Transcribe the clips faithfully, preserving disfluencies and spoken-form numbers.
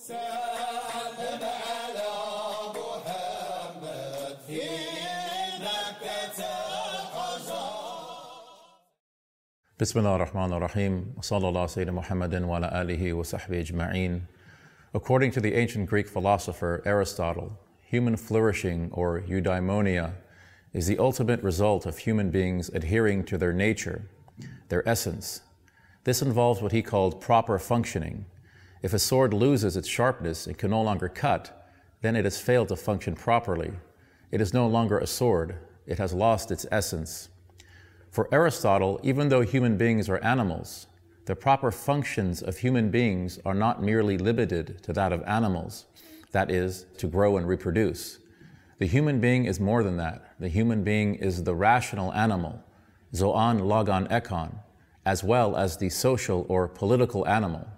Bismillah ar-Rahman ar-Rahim. Sallallahu Sayyidina Muhammadin wa ala alihi wa sahbihi ajma'een. According to the ancient Greek philosopher Aristotle, human flourishing, or eudaimonia, is the ultimate result of human beings adhering to their nature, their essence. This involves what he called proper functioning. If a sword loses its sharpness and can no longer cut, then it has failed to function properly. It is no longer a sword. It has lost its essence. For Aristotle, even though human beings are animals, the proper functions of human beings are not merely limited to that of animals, that is, to grow and reproduce. The human being is more than that. The human being is the rational animal, zoan logon ekon, as well as the social or political animal.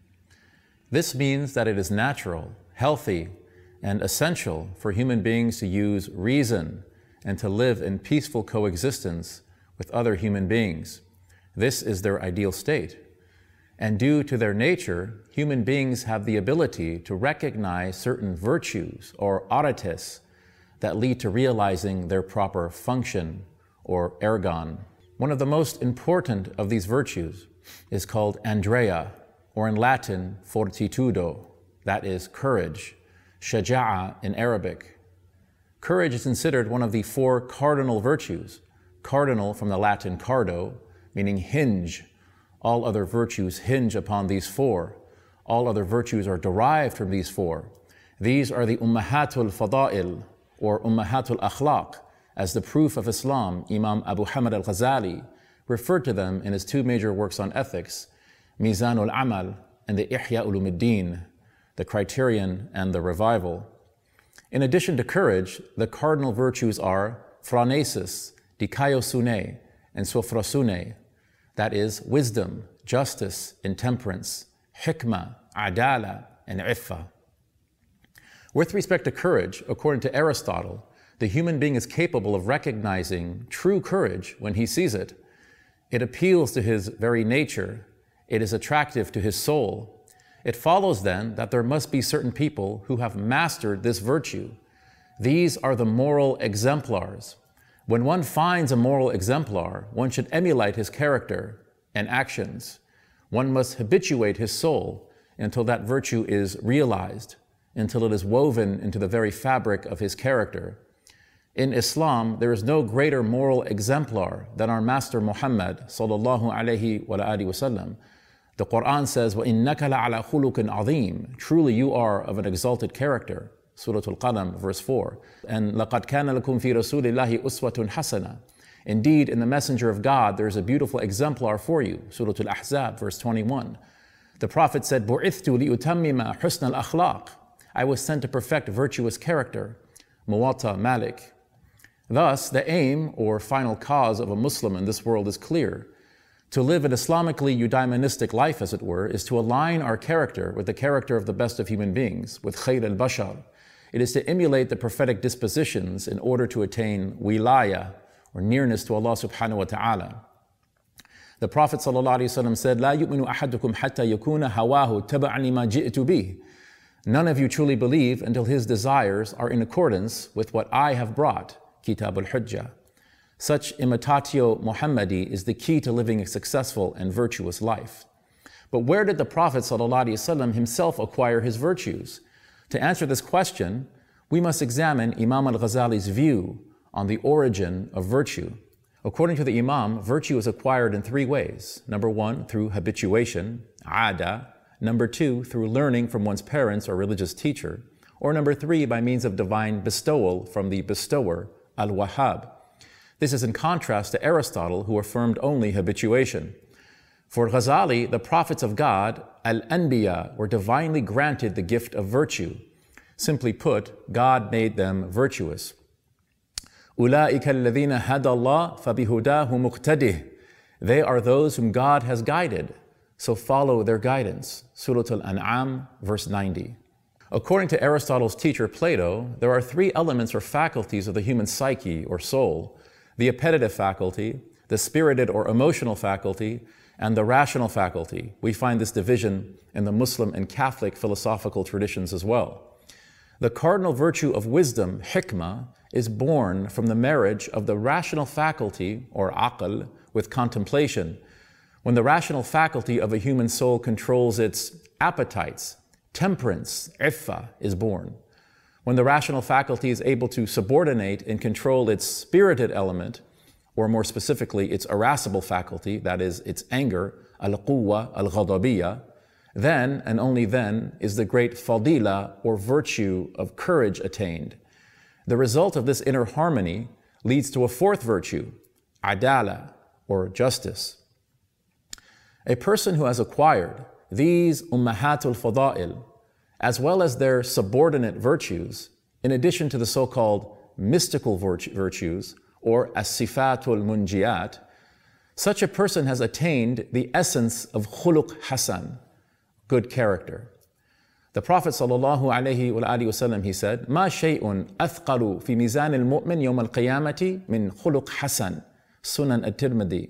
This means that it is natural, healthy, and essential for human beings to use reason and to live in peaceful coexistence with other human beings. This is their ideal state. And due to their nature, human beings have the ability to recognize certain virtues or arites that lead to realizing their proper function or ergon. One of the most important of these virtues is called andrea, or in Latin, fortitudo, that is courage, shaja'a in Arabic. Courage is considered one of the four cardinal virtues. Cardinal from the Latin cardo, meaning hinge. All other virtues hinge upon these four. All other virtues are derived from these four. These are the ummahatul fada'il, or ummahatul akhlaq, as the proof of Islam, Imam Abu Hamid al-Ghazali referred to them in his two major works on ethics, Mizanul Amal and the Ihya Ulumuddin, the Criterion and the Revival. In addition to courage, the cardinal virtues are phronesis, dikaiosune, and sophrosune, that is, wisdom, justice, and temperance, hikmah, adala, and iffa. With respect to courage, according to Aristotle, the human being is capable of recognizing true courage when he sees it. It appeals to his very nature. It is attractive to his soul. It follows then that there must be certain people who have mastered this virtue. These are the moral exemplars. When one finds a moral exemplar, one should emulate his character and actions. One must habituate his soul until that virtue is realized, until it is woven into the very fabric of his character. In Islam, there is no greater moral exemplar than our Master Muhammad sallallahu alayhi wa alihi wasallam. The Quran says, وَإِنَّكَ لَعَلَى خُلُقٍ عَظِيمٍ. Truly you are of an exalted character. Surah Al-Qalam, verse four. And لَقَدْ كَانَ لَكُمْ فِي رَسُولِ اللَّهِ أُسْوَةٌ حَسَنَةٌ. Indeed, in the Messenger of God, there is a beautiful exemplar for you. Surah Al-Ahzab, verse twenty-one. The Prophet said, بُعِثْتُ لِأُتَمِّمَ حُسْنَ الْأَخْلَاقِ. I was sent to perfect virtuous character. Muwatta Malik. Thus, the aim or final cause of a Muslim in this world is clear. To live an Islamically eudaimonistic life, as it were, is to align our character with the character of the best of human beings, with khayr al-bashar. It is to emulate the prophetic dispositions in order to attain wilaya, or nearness to Allah subhanahu wa ta'ala. The Prophet sallallahu alayhi wa sallam said, لا يؤمن أحدكم حتى يكون هواه تبعا لما جئت به. None of you truly believe until his desires are in accordance with what I have brought, Kitab al-Hujjah. Such imitatio Muhammadi is the key to living a successful and virtuous life. But where did the Prophet ﷺ himself acquire his virtues? To answer this question, we must examine Imam al-Ghazali's view on the origin of virtue. According to the Imam, virtue is acquired in three ways. Number one, through habituation, ada. Number two, through learning from one's parents or religious teacher. Or number three, by means of divine bestowal from the bestower, al-Wahhab. This is in contrast to Aristotle, who affirmed only habituation. For Ghazali, the prophets of God, al-Anbiya, were divinely granted the gift of virtue. Simply put, God made them virtuous. أُولَٰئِكَ الَّذِينَ هَدَى اللَّهُ فَبِهُدَاهُ مُقْتَدِهِ. They are those whom God has guided, so follow their guidance. Surah Al-An'am, verse ninety. According to Aristotle's teacher Plato, there are three elements or faculties of the human psyche or soul: the appetitive faculty, the spirited or emotional faculty, and the rational faculty. We find this division in the Muslim and Catholic philosophical traditions as well. The cardinal virtue of wisdom, hikmah, is born from the marriage of the rational faculty, or aql, with contemplation. When the rational faculty of a human soul controls its appetites, temperance, iffa, is born. When the rational faculty is able to subordinate and control its spirited element, or more specifically, its irascible faculty, that is, its anger, al-quwwa, al-ghadabiyya, then and only then is the great fadila, or virtue of courage, attained. The result of this inner harmony leads to a fourth virtue, adala, or justice. A person who has acquired these ummahatul fada'il, as well as their subordinate virtues, in addition to the so-called mystical virtues, or as-sifatul munjiyat, such a person has attained the essence of khuluq hasan, good character. The Prophet sallallahu alaihi wasallam, he said, "Ma shay'un athqalu fi mizan al-mu'min yawm al-qiyamati min khuluq hasan," Sunan at-Tirmidhi.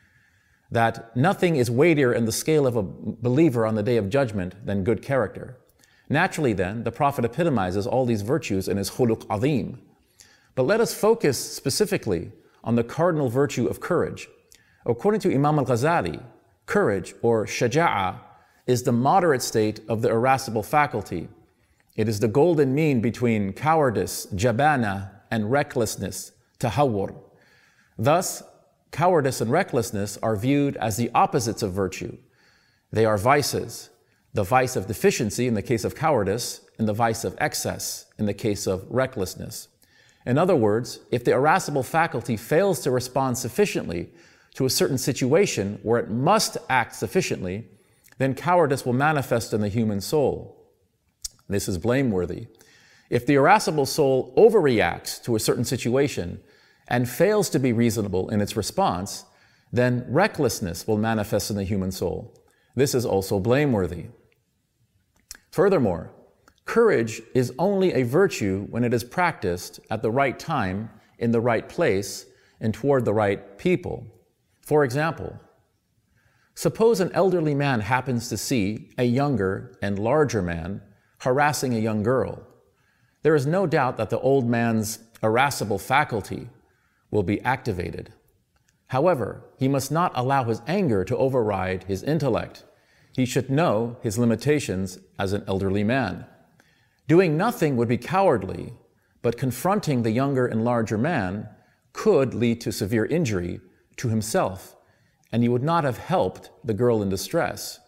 That nothing is weightier in the scale of a believer on the Day of Judgment than good character. Naturally then, the Prophet epitomizes all these virtues in his khuluq azim. But let us focus specifically on the cardinal virtue of courage. According to Imam al-Ghazali, courage, or shaja'ah, is the moderate state of the irascible faculty. It is the golden mean between cowardice, jabana, and recklessness, tahawwur. Thus, cowardice and recklessness are viewed as the opposites of virtue. They are vices, the vice of deficiency in the case of cowardice, and the vice of excess in the case of recklessness. In other words, if the irascible faculty fails to respond sufficiently to a certain situation where it must act sufficiently, then cowardice will manifest in the human soul. This is blameworthy. If the irascible soul overreacts to a certain situation and fails to be reasonable in its response, then recklessness will manifest in the human soul. This is also blameworthy. Furthermore, courage is only a virtue when it is practiced at the right time, in the right place, and toward the right people. For example, suppose an elderly man happens to see a younger and larger man harassing a young girl. There is no doubt that the old man's irascible faculty will be activated. However, he must not allow his anger to override his intellect. He should know his limitations as an elderly man. Doing nothing would be cowardly, but confronting the younger and larger man could lead to severe injury to himself, and he would not have helped the girl in distress.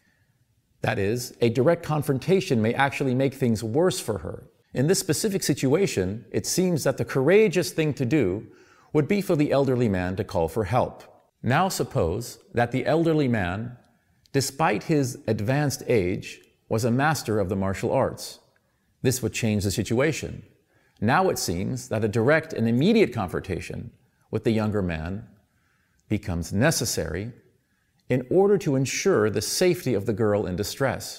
That is, a direct confrontation may actually make things worse for her. In this specific situation, it seems that the courageous thing to do would be for the elderly man to call for help. Now suppose that the elderly man, despite his advanced age, was a master of the martial arts. This would change the situation. Now it seems that a direct and immediate confrontation with the younger man becomes necessary in order to ensure the safety of the girl in distress.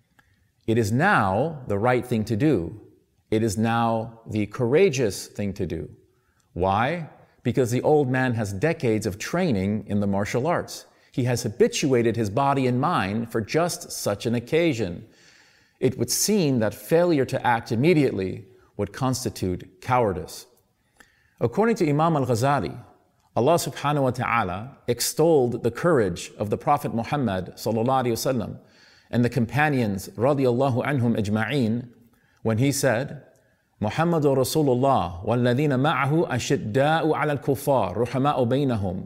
It is now the right thing to do. It is now the courageous thing to do. Why? Because the old man has decades of training in the martial arts. He has habituated his body and mind for just such an occasion. It would seem that failure to act immediately would constitute cowardice. According to Imam al-Ghazali, Allah subhanahu wa ta'ala extolled the courage of the Prophet Muhammad sallallahu alaihi wasallam and the companions radiyallahu anhum ajma'een when he said, Muhammadur Rasulullah walladhina ma'ahu ashidda'u 'ala al-kuffar ruhama'u baynahum.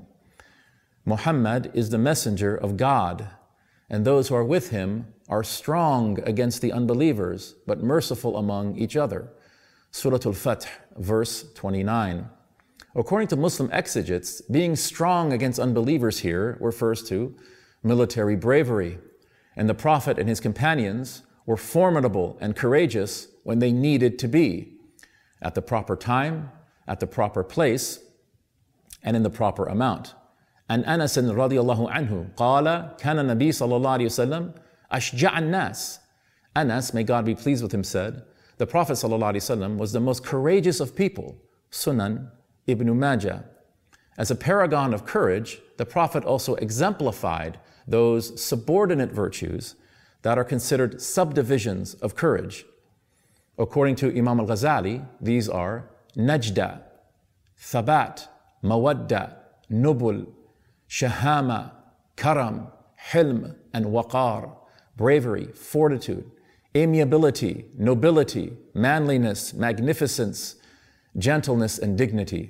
Muhammad is the messenger of God, and those who are with him are strong against the unbelievers, but merciful among each other. Surah Al-Fath, verse twenty-nine. According to Muslim exegetes, being strong against unbelievers here refers to military bravery, and the Prophet and his companions were formidable and courageous when they needed to be, at the proper time, at the proper place, and in the proper amount. And Anas radiallahu anhu, قال كان النبي صلى الله عليه وسلم أشجع الناس. Anas, may God be pleased with him, said, the Prophet sallallahu alaihi wasallam was the most courageous of people. Sunan Ibn Majah. As a paragon of courage, the Prophet also exemplified those subordinate virtues that are considered subdivisions of courage. According to Imam al-Ghazali, these are najda, thabat, mawadda, nubul, shahama, karam, hilm, and waqar, bravery, fortitude, amiability, nobility, manliness, magnificence, gentleness, and dignity.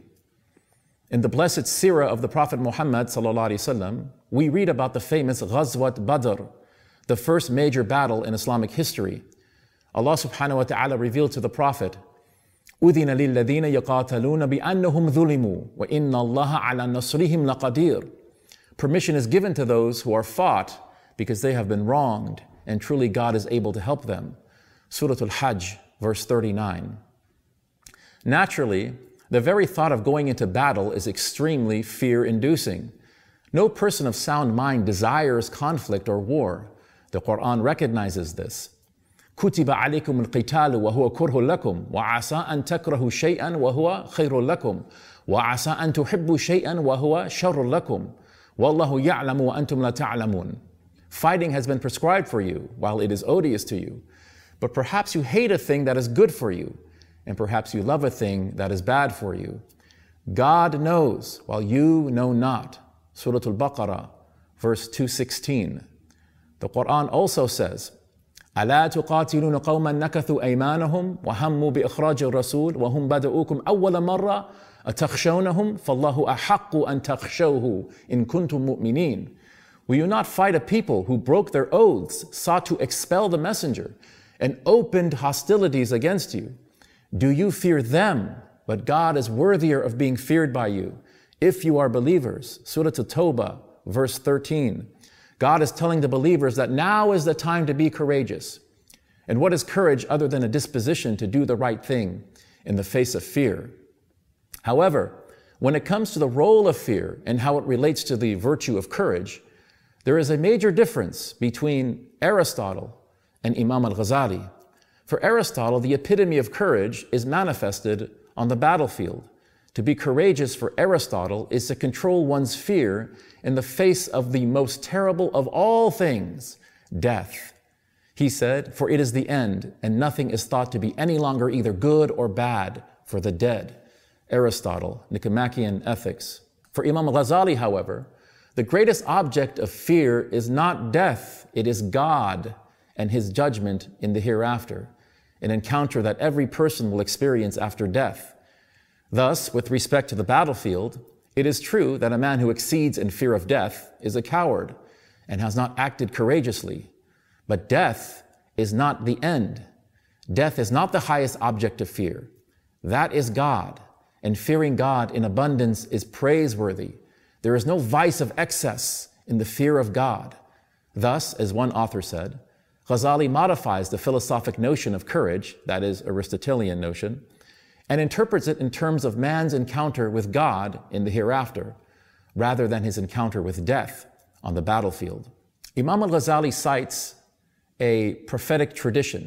In the blessed seerah of the Prophet Muhammad sallallahu alaihi wasallam, we read about the famous Ghazwat Badr, the first major battle in Islamic history. Allah subhanahu wa ta'ala revealed to the Prophet, أُذِنَ لِلَّذِينَ يَقَاتَلُونَ بِأَنَّهُمْ ظُلِمُوا وَإِنَّ اللَّهَ عَلَى نَصْرِهِمْ لَقَدِيرٌ. Permission is given to those who are fought because they have been wronged, and truly God is able to help them. Surah Al-Hajj, verse thirty-nine. Naturally, the very thought of going into battle is extremely fear-inducing. No person of sound mind desires conflict or war. The Quran recognizes this. كُتِبَ عَلَيْكُمُ الْقِتَالُ وَهُوَ كُرْهٌ لَكُمْ وَعَسَىٰ أَن تَكْرَهُوا شَيْئًا وَهُوَ خَيْرٌ لَكُمْ وَعَسَىٰ أَن تُحِبُّوا شَيْئًا وَهُوَ شَرٌ لَكُمْ وَاللَّهُ يَعْلَمُ وَأَنْتُمْ لَا تَعْلَمُونَ. Fighting has been prescribed for you while it is odious to you. But perhaps you hate a thing that is good for you, and perhaps you love a thing that is bad for you. God knows while you know not. Surah Al-Baqarah, verse two sixteen. The Quran also says, أَلَا تُقَاتِلُونَ قَوْمًا نَكَثُوا أَيْمَانَهُمْ وَهَمُّوا بِإِخْرَاجِ الرَّسُولِ وَهُمْ بَدَؤُوكُمْ أَوَّلَ مَرَّةٍ أَتَخْشَوْنَهُمْ فَاللَّهُ أَحَقُّ أَن تَخْشَوْهُ إِن كُنتُم مُؤْمِنِينَ. Will you not fight a people who broke their oaths, sought to expel the messenger, and opened hostilities against you? Do you fear them? But God is worthier of being feared by you, if you are believers. Surah At-Tawbah, verse thirteen. God is telling the believers that now is the time to be courageous. And what is courage other than a disposition to do the right thing in the face of fear? However, when it comes to the role of fear and how it relates to the virtue of courage, there is a major difference between Aristotle and Imam al-Ghazali. For Aristotle, the epitome of courage is manifested on the battlefield. To be courageous for Aristotle is to control one's fear in the face of the most terrible of all things, death. He said, for it is the end, and nothing is thought to be any longer either good or bad for the dead. Aristotle, Nicomachean Ethics. For Imam al-Ghazali, however, the greatest object of fear is not death, it is God and His judgment in the hereafter, an encounter that every person will experience after death. Thus, with respect to the battlefield, it is true that a man who exceeds in fear of death is a coward and has not acted courageously. But death is not the end. Death is not the highest object of fear. That is God, and fearing God in abundance is praiseworthy. There is no vice of excess in the fear of God. Thus, as one author said, Ghazali modifies the philosophic notion of courage, that is, Aristotelian notion, and interprets it in terms of man's encounter with God in the hereafter, rather than his encounter with death on the battlefield. Imam al-Ghazali cites a prophetic tradition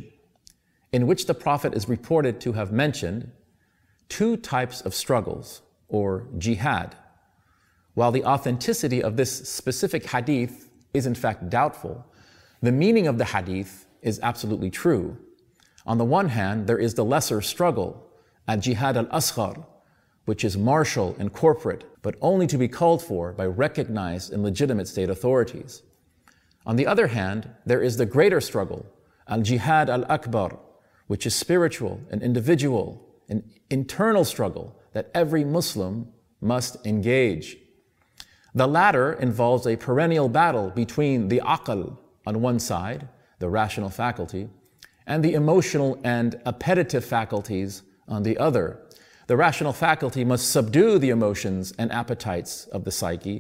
in which the Prophet is reported to have mentioned two types of struggles, or jihad. While the authenticity of this specific hadith is in fact doubtful, the meaning of the hadith is absolutely true. On the one hand, there is the lesser struggle, al-jihad al-asghar, which is martial and corporate, but only to be called for by recognized and legitimate state authorities. On the other hand, there is the greater struggle, al-jihad al-akbar, which is spiritual and individual, an internal struggle that every Muslim must engage. The latter involves a perennial battle between the aql on one side, the rational faculty, and the emotional and appetitive faculties on the other. The rational faculty must subdue the emotions and appetites of the psyche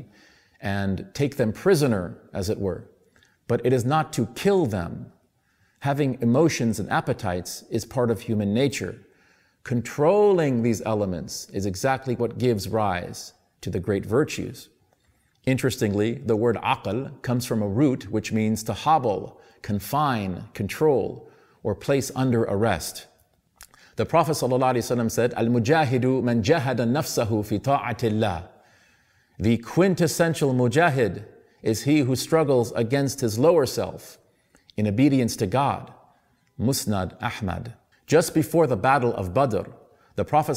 and take them prisoner, as it were. But it is not to kill them. Having emotions and appetites is part of human nature. Controlling these elements is exactly what gives rise to the great virtues. Interestingly, the word aql comes from a root which means to hobble, confine, control, or place under arrest. The Prophet ﷺ said, Al-mujahidu man jahada nafsahu fi ta'atillah. The quintessential mujahid is he who struggles against his lower self in obedience to God. Musnad Ahmad. Just before the Battle of Badr, the Prophet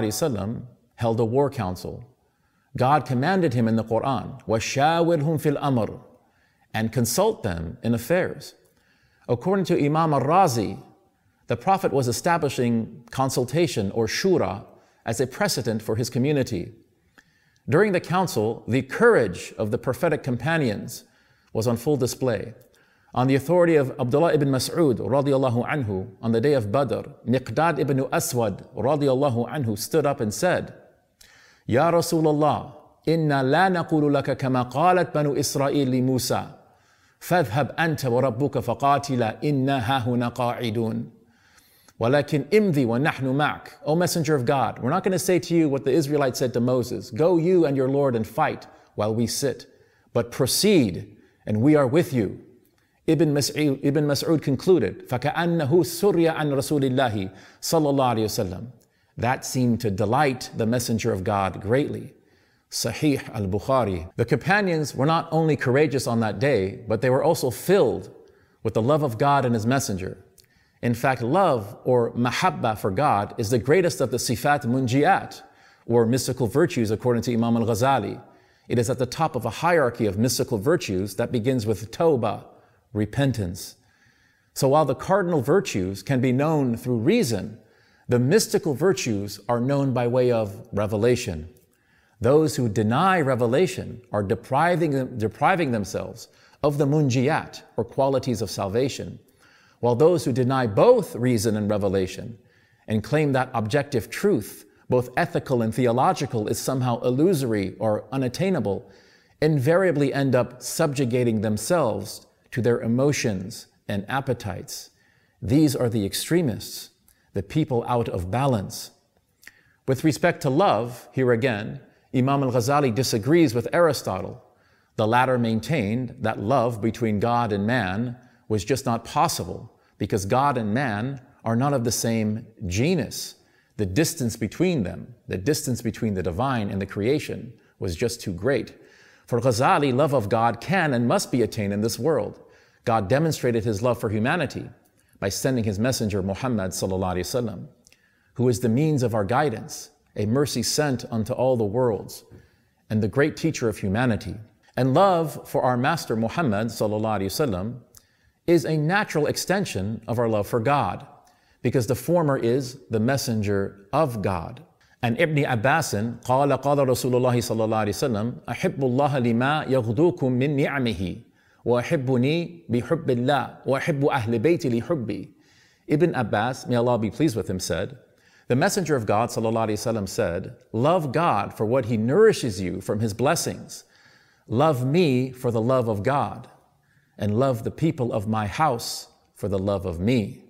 ﷺ held a war council. God commanded him in the Quran, وَشَاوِرْهُمْ فِي الْأَمْرِ, and consult them in affairs. According to Imam al-Razi, the Prophet was establishing consultation or shura as a precedent for his community. During the council, the courage of the prophetic companions was on full display. On the authority of Abdullah ibn Mas'ud radiallahu anhu, on the day of Badr, Miqdad ibn Aswad radiallahu anhu stood up and said, Ya Rasulullah, inna la naqulu laka kama qalat banu Israel li Musa, fadhhab anta wa rabbuka faqatila inna hahuna qa'idun. Walakin imdi wa nahnu ma'ak. O Messenger of God, we're not going to say to you what the Israelites said to Moses, go you and your Lord and fight while we sit, but proceed and we are with you. Ibn Mas'ud, Ibn Mas'ud concluded, فَكَأَنَّهُ سُرِّيَ عَنْ رَسُولِ اللَّهِ صَلَّى اللَّهُ عَلَيْهِ وسلم. That seemed to delight the Messenger of God greatly. Sahih al-Bukhari. The companions were not only courageous on that day, but they were also filled with the love of God and His Messenger. In fact, love or mahabba for God is the greatest of the sifat munjiat, or mystical virtues according to Imam al-Ghazali. It is at the top of a hierarchy of mystical virtues that begins with tawbah, repentance. So while the cardinal virtues can be known through reason, the mystical virtues are known by way of revelation. Those who deny revelation are depriving, depriving themselves of the munjiyat, or qualities of salvation, while those who deny both reason and revelation and claim that objective truth, both ethical and theological, is somehow illusory or unattainable, invariably end up subjugating themselves to their emotions and appetites. These are the extremists, the people out of balance. With respect to love, here again, Imam al-Ghazali disagrees with Aristotle. The latter maintained that love between God and man was just not possible because God and man are not of the same genus. The distance between them, the distance between the divine and the creation, was just too great. For Ghazali, love of God can and must be attained in this world. God demonstrated His love for humanity by sending His messenger Muhammad sallallahu alaihi wasallam, who is the means of our guidance, a mercy sent unto all the worlds, and the great teacher of humanity. And love for our master Muhammad sallallahu alaihi wasallam is a natural extension of our love for God, because the former is the messenger of God. And Ibn Abbasin, قال قال رسول الله صلى الله عليه وسلم أحب الله لما يغدوكم من نعمه وأحبني بحب الله وأحب أهل بيتي لحبي. Ibn Abbas, may Allah be pleased with him, said, the Messenger of God sallallahu alaihi wasallam said, love God for what He nourishes you from His blessings. Love me for the love of God, and love the people of my house for the love of me.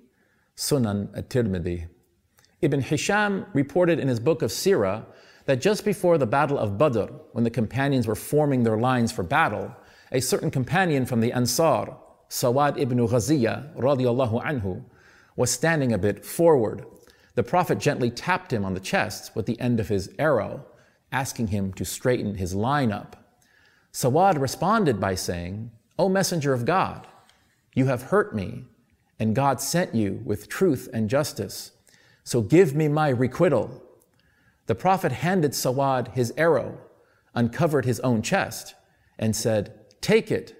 Sunan at-Tirmidhi. Ibn Hisham reported in his book of Sirah that just before the Battle of Badr, when the companions were forming their lines for battle, a certain companion from the Ansar, Sawad ibn Ghaziyah radiallahu anhu, was standing a bit forward. The Prophet gently tapped him on the chest with the end of his arrow, asking him to straighten his line up. Sawad responded by saying, O Messenger of God, you have hurt me, and God sent you with truth and justice. So give me my requital. The Prophet handed Sawad his arrow, uncovered his own chest, and said, take it.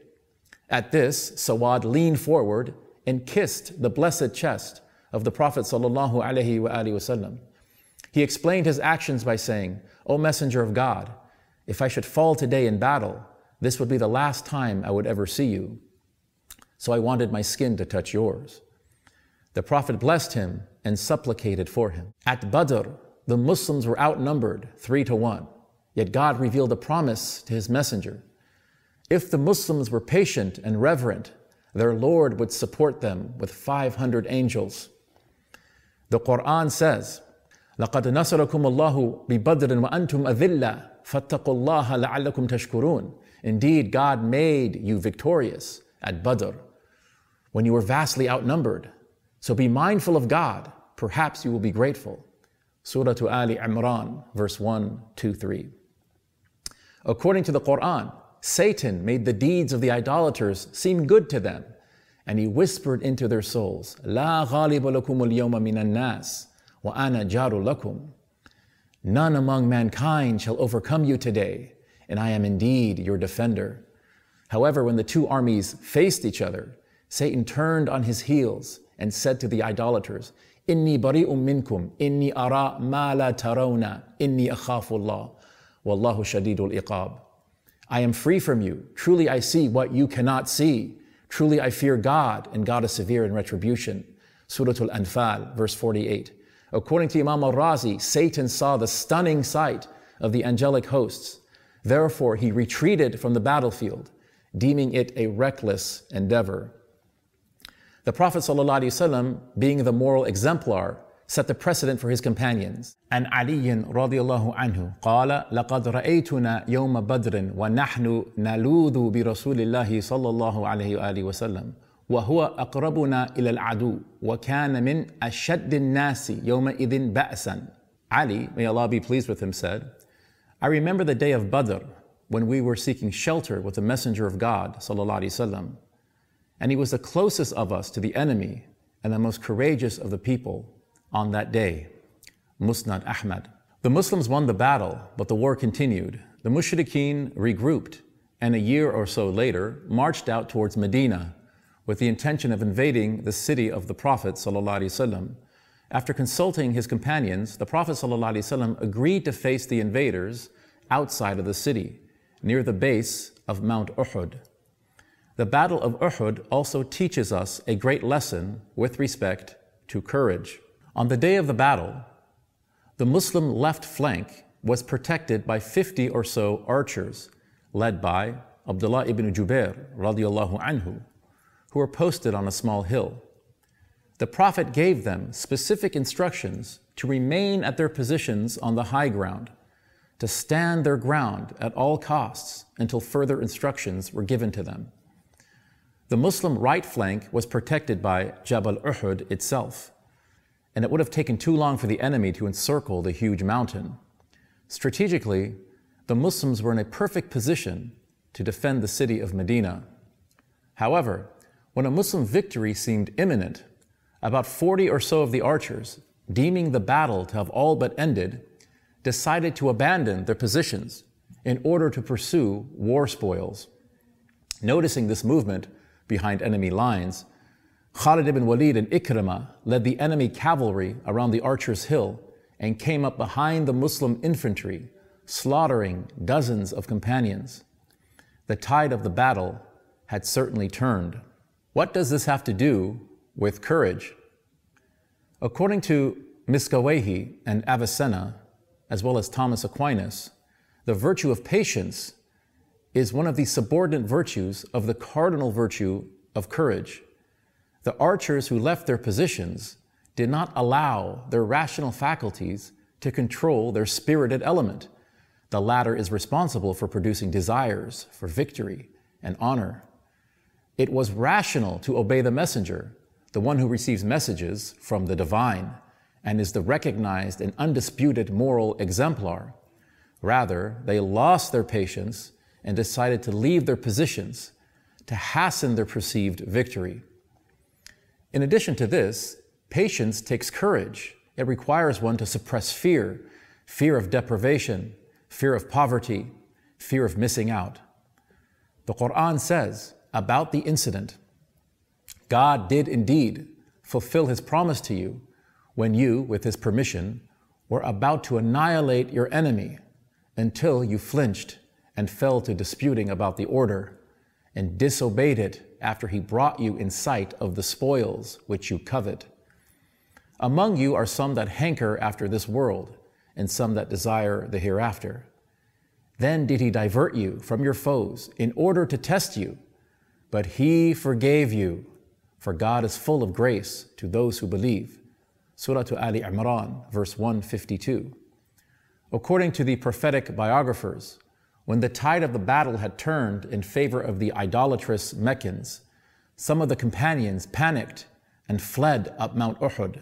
At this, Sawad leaned forward and kissed the blessed chest of the Prophet sallallahu alaihi wasallam. He explained his actions by saying, O Messenger of God, if I should fall today in battle, this would be the last time I would ever see you. So I wanted my skin to touch yours. The Prophet blessed him and supplicated for him. At Badr, the Muslims were outnumbered three to one, yet God revealed a promise to His messenger. If the Muslims were patient and reverent, their Lord would support them with five hundred angels. The Quran says, لَقَدْ نَصَرَكُمُ اللَّهُ بِبَدْرٍ وَأَنْتُمْ أَذِلَّةٌ فَاتَّقُوا اللَّهَ لَعَلَّكُمْ تَشْكُرُونَ. Indeed, God made you victorious at Badr when you were vastly outnumbered. So be mindful of God. Perhaps you will be grateful. Surah to Ali Imran, verse one, two, three. According to the Quran, Satan made the deeds of the idolaters seem good to them, and he whispered into their souls, "La ghaliba lakum al-yawma minan nas, wa ana jaru lakum." None among mankind shall overcome you today, and I am indeed your defender. However, when the two armies faced each other, Satan turned on his heels and said to the idolaters, "Inni bari'um minkum, inni ara ma la tarawna, inni akhafu Allah, wallahu shadidul iqab." I am free from you. Truly I see what you cannot see. Truly I fear God, and God is severe in retribution. Surah Al-Anfal, verse forty-eight. According to Imam al-Razi, Satan saw the stunning sight of the angelic hosts. Therefore, he retreated from the battlefield, deeming it a reckless endeavor. The Prophet ﷺ, being the moral exemplar, set the precedent for his companions. And Ali radiallahu anhu قال لقد رأيتنا يوم بدر ونحن نلوذ برسول الله صلى الله عليه وآله وسلم وهو أقربنا إلى العدو وكان من أشد الناس يومئذ بأسا. Ali, may Allah be pleased with him, said, I remember the day of Badr when we were seeking shelter with the Messenger of God sallallahu alaihi wasallam, and he was the closest of us to the enemy and the most courageous of the people on that day. Musnad Ahmad. The Muslims won the battle, but the war continued. The Mushrikeen regrouped, and a year or so later marched out towards Medina with the intention of invading the city of the Prophet sallallahu alaihi wasallam. After consulting his companions, the Prophet ﷺ agreed to face the invaders outside of the city, near the base of Mount Uhud. The Battle of Uhud also teaches us a great lesson with respect to courage. On the day of the battle, the Muslim left flank was protected by fifty or so archers, led by Abdullah ibn Jubair radiallahu anhu, who were posted on a small hill. The Prophet gave them specific instructions to remain at their positions on the high ground, to stand their ground at all costs until further instructions were given to them. The Muslim right flank was protected by Jabal Uhud itself, and it would have taken too long for the enemy to encircle the huge mountain. Strategically, the Muslims were in a perfect position to defend the city of Medina. However, when a Muslim victory seemed imminent, about forty or so of the archers, deeming the battle to have all but ended, decided to abandon their positions in order to pursue war spoils. Noticing this movement behind enemy lines, Khalid ibn Walid and Ikrimah led the enemy cavalry around the Archers' Hill and came up behind the Muslim infantry, slaughtering dozens of companions. The tide of the battle had certainly turned. What does this have to do with courage? According to Miskawehi and Avicenna, as well as Thomas Aquinas, the virtue of patience is one of the subordinate virtues of the cardinal virtue of courage. The archers who left their positions did not allow their rational faculties to control their spirited element. The latter is responsible for producing desires for victory and honor. It was rational to obey the messenger, the one who receives messages from the divine and is the recognized and undisputed moral exemplar. Rather, they lost their patience and decided to leave their positions to hasten their perceived victory. In addition to this, patience takes courage. It requires one to suppress fear, fear of deprivation, fear of poverty, fear of missing out. The Quran says about the incident, God did indeed fulfill his promise to you when you, with his permission, were about to annihilate your enemy until you flinched and fell to disputing about the order and disobeyed it after he brought you in sight of the spoils which you covet. Among you are some that hanker after this world and some that desire the hereafter. Then did he divert you from your foes in order to test you, but he forgave you. For God is full of grace to those who believe. Surah Ali Imran, verse one fifty-two. According to the prophetic biographers, when the tide of the battle had turned in favor of the idolatrous Meccans, some of the companions panicked and fled up Mount Uhud.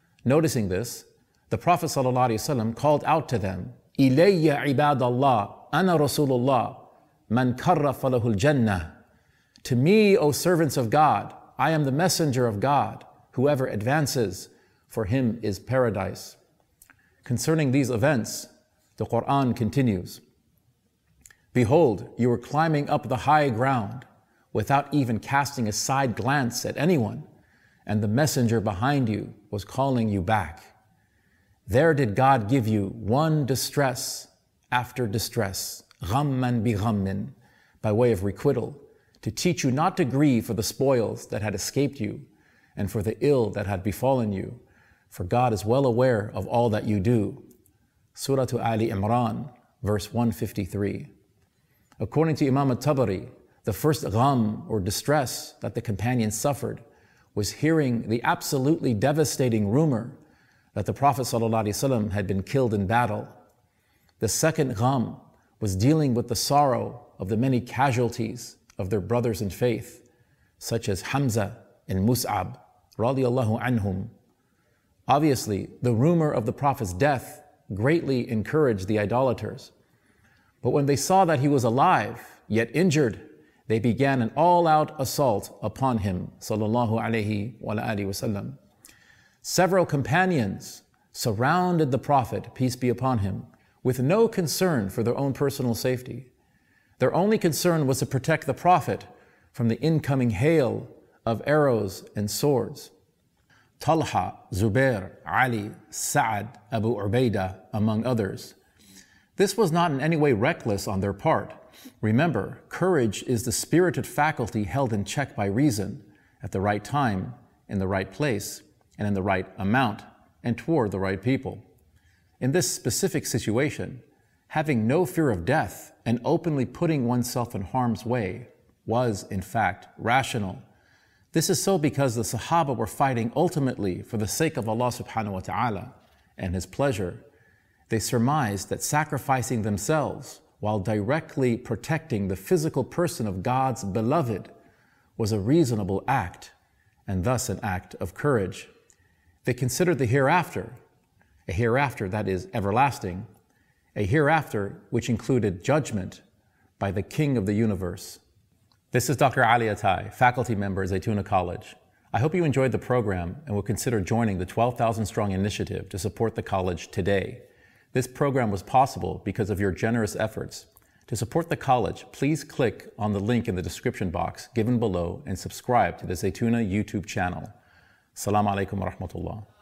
Noticing this, the Prophet ﷺ called out to them, إِلَيَّ عِبَادَ اللَّهِ Ana Rasulullah, man karra falahul jannah. To me, O servants of God, I am the messenger of God. Whoever advances, for him is paradise. Concerning these events, the Quran continues, behold, you were climbing up the high ground without even casting a side glance at anyone, and the messenger behind you was calling you back. There did God give you one distress after distress, ghamman bi ghammin, by way of requital, to teach you not to grieve for the spoils that had escaped you and for the ill that had befallen you, for God is well aware of all that you do. Surah Ali Imran, verse one fifty-three. According to Imam al-Tabari, the first gham or distress that the companions suffered was hearing the absolutely devastating rumor that the Prophet ﷺ had been killed in battle. The second gham was dealing with the sorrow of the many casualties of their brothers in faith, such as Hamza and Mus'ab, radiallahu anhum. Obviously, the rumor of the Prophet's death greatly encouraged the idolaters. But when they saw that he was alive, yet injured, they began an all-out assault upon him, sallallahu alayhi wa alihi wasallam. Several companions surrounded the Prophet, peace be upon him, with no concern for their own personal safety. Their only concern was to protect the Prophet from the incoming hail of arrows and swords. Talha, Zubair, Ali, Sa'ad, Abu Ubaidah, among others. This was not in any way reckless on their part. Remember, courage is the spirited faculty held in check by reason at the right time, in the right place, and in the right amount, and toward the right people. In this specific situation, having no fear of death and openly putting oneself in harm's way was, in fact, rational. This is so because the Sahaba were fighting ultimately for the sake of Allah subhanahu wa ta'ala and His pleasure. They surmised that sacrificing themselves while directly protecting the physical person of God's beloved was a reasonable act, and thus an act of courage. They considered the hereafter, a hereafter that is everlasting, a hereafter which included judgment by the King of the universe. This is Doctor Ali Attai, faculty member at Zaytuna College. I hope you enjoyed the program and will consider joining the twelve thousand strong initiative to support the college today. This program was possible because of your generous efforts. To support the college, please click on the link in the description box given below and subscribe to the Zaytuna YouTube channel. Assalamu alaikum wa rahmatullah.